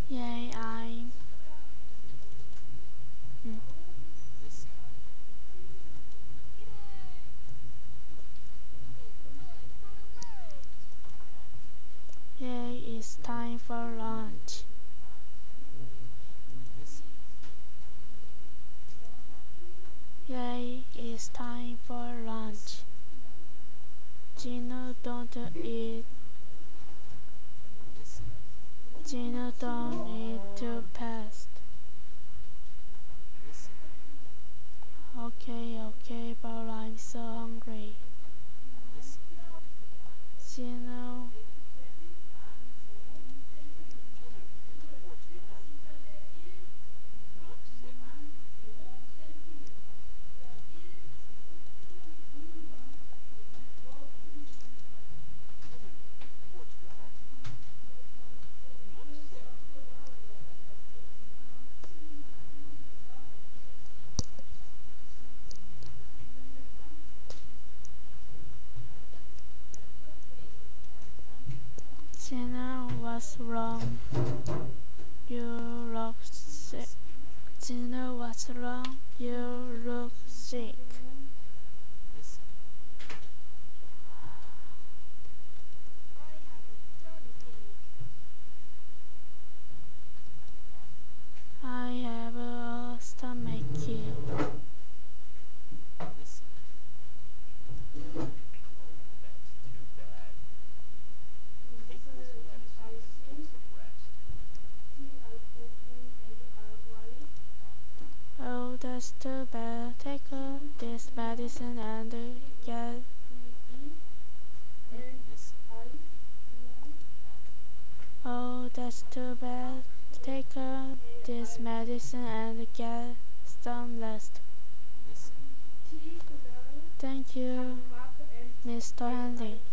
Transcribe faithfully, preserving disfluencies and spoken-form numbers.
Yay, I. Hmm. Yay, it's time for lunch. Yay, it's time for lunch. Gino, don't eat. Gino, don't eat too fast. Okay, okay, but I'm so hungry. Gino, Gino, what's wrong? You look sick. Gino, what's wrong? You look sick. I have a stomachache. Oh, that's too bad. Take uh, this medicine and get. Oh, that's too bad. Take uh, this medicine and get some rest. Thank you, Mister Henry.